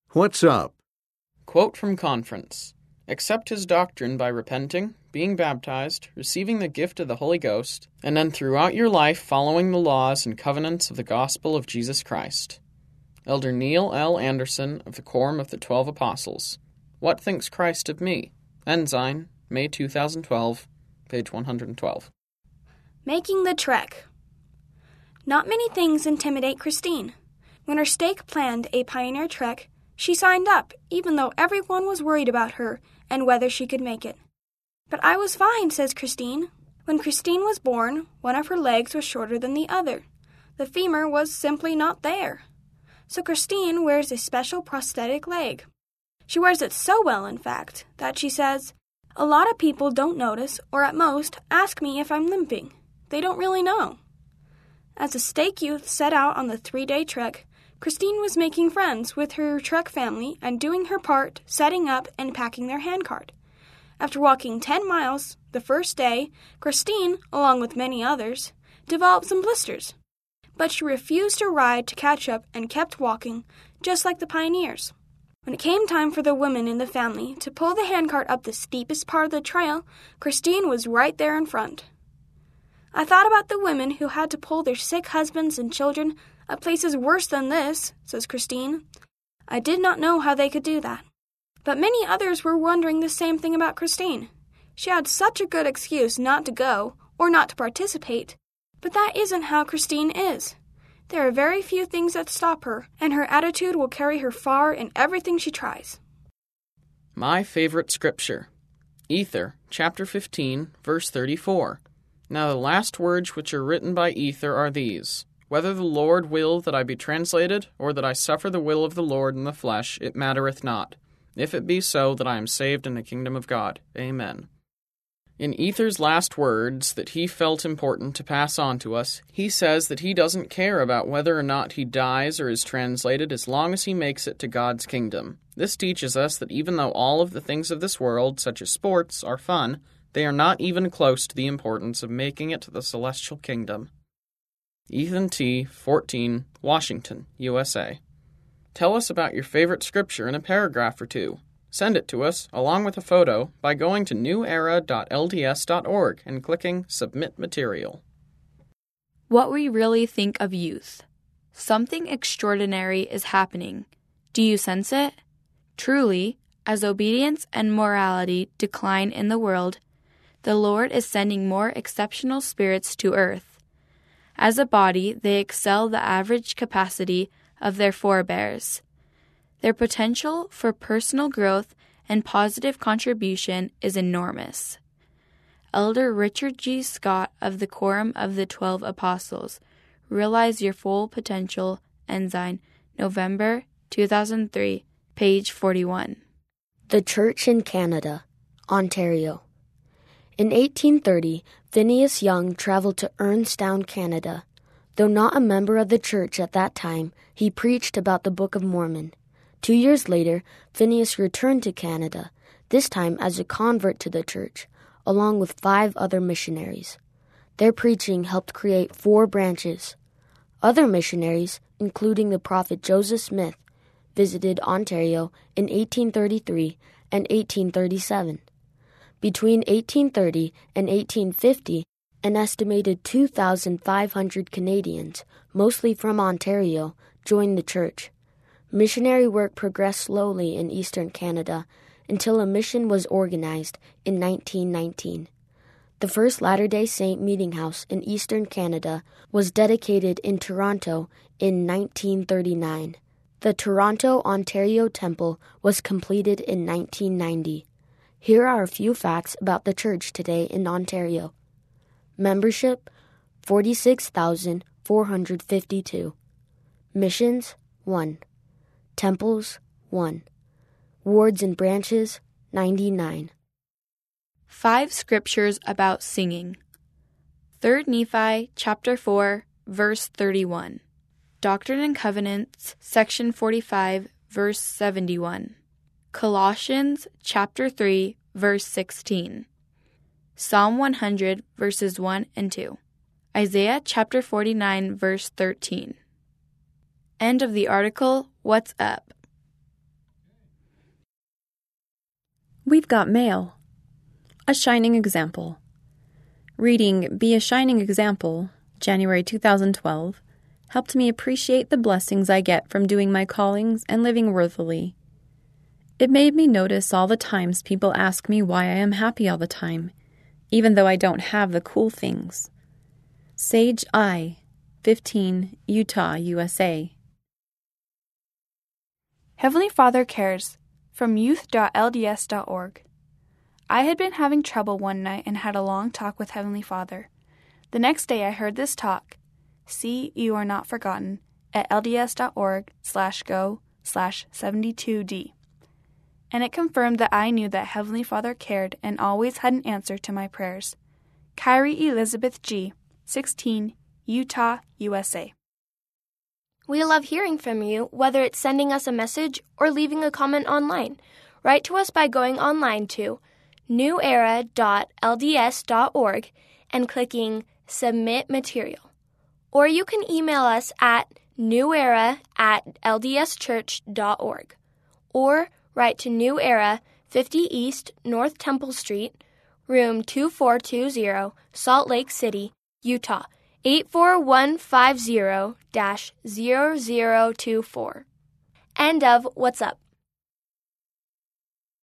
What's up? Quote from Conference. Accept his doctrine by repenting, being baptized, receiving the gift of the Holy Ghost, and then throughout your life following the laws and covenants of the gospel of Jesus Christ. Elder Neil L. Anderson of the Quorum of the 12 Apostles. What thinks Christ of me? Ensign, May 2012, page 112. Making the trek. Not many things intimidate Christine. When her stake planned a pioneer trek, she signed up, even though everyone was worried about her and whether she could make it. But I was fine, says Christine. When Christine was born, one of her legs was shorter than the other. The femur was simply not there. So Christine wears a special prosthetic leg. She wears it so well, in fact, that she says, "A lot of people don't notice, or at most, ask me if I'm limping. They don't really know." As the stake youth set out on the 3-day trek, Christine was making friends with her trek family and doing her part, setting up and packing their handcart. After walking 10 miles the first day, Christine, along with many others, developed some blisters. But she refused to ride to catch up and kept walking, just like the pioneers. When it came time for the women in the family to pull the handcart up the steepest part of the trail, Christine was right there in front. I thought about the women who had to pull their sick husbands and children at places worse than this, says Christine. I did not know how they could do that. But many others were wondering the same thing about Christine. She had such a good excuse not to go or not to participate, but that isn't how Christine is. There are very few things that stop her, and her attitude will carry her far in everything she tries. My favorite scripture. Ether, chapter 15, verse 34. Now the last words which are written by Ether are these: Whether the Lord will that I be translated, or that I suffer the will of the Lord in the flesh, it mattereth not. If it be so, that I am saved in the kingdom of God. Amen. In Ether's last words that he felt important to pass on to us, he says that he doesn't care about whether or not he dies or is translated as long as he makes it to God's kingdom. This teaches us that even though all of the things of this world, such as sports, are fun, they are not even close to the importance of making it to the celestial kingdom. Ethan T., 14, Washington, USA. Tell us about your favorite scripture in a paragraph or two. Send it to us, along with a photo, by going to newera.lds.org and clicking Submit Material. What we really think of youth. Something extraordinary is happening. Do you sense it? Truly, as obedience and morality decline in the world, the Lord is sending more exceptional spirits to earth. As a body, they excel the average capacity of their forebears. Their potential for personal growth and positive contribution is enormous. Elder Richard G. Scott of the Quorum of the 12 Apostles. Realize your full potential. Ensign, November 2003, page 41. The Church in Canada, Ontario. In 1830, Phineas Young traveled to Ernestown, Canada. Though not a member of the church at that time, he preached about the Book of Mormon. 2 years later, Phineas returned to Canada, this time as a convert to the church, along with 5 other missionaries. Their preaching helped create 4 branches. Other missionaries, including the prophet Joseph Smith, visited Ontario in 1833 and 1837. Between 1830 and 1850, an estimated 2,500 Canadians, mostly from Ontario, joined the church. Missionary work progressed slowly in eastern Canada until a mission was organized in 1919. The first Latter-day Saint meeting house in eastern Canada was dedicated in Toronto in 1939. The Toronto, Ontario Temple was completed in 1990. Here are a few facts about the church today in Ontario. Membership, 46,452. Missions, 1. Temples, 1. Wards and branches, 99. 5 scriptures about singing. 3 Nephi, chapter 4, verse 31. Doctrine and Covenants, section 45, verse 71. Colossians, chapter 3, verse 16. Psalm 100, verses 1 and 2. Isaiah chapter 49, verse 13. End of the article, What's Up? We've got mail. A shining example. Reading Be a Shining Example, January 2012, helped me appreciate the blessings I get from doing my callings and living worthily. It made me notice all the times people ask me why I am happy all the time, even though I don't have the cool things. Sage I, 15, Utah, USA. Heavenly Father Cares, from youth.lds.org. I had been having trouble one night and had a long talk with Heavenly Father. The next day I heard this talk, See You Are Not Forgotten, at lds.org/go/72d. And it confirmed that I knew that Heavenly Father cared and always had an answer to my prayers. Kyrie Elizabeth G., 16, Utah, USA. We love hearing from you, whether it's sending us a message or leaving a comment online. Write to us by going online to newera.lds.org and clicking Submit Material. Or you can email us at newera@ldschurch.org. Or write to New Era, 50 East North Temple Street, room 2420, Salt Lake City, Utah, 84150-0024. End of What's Up.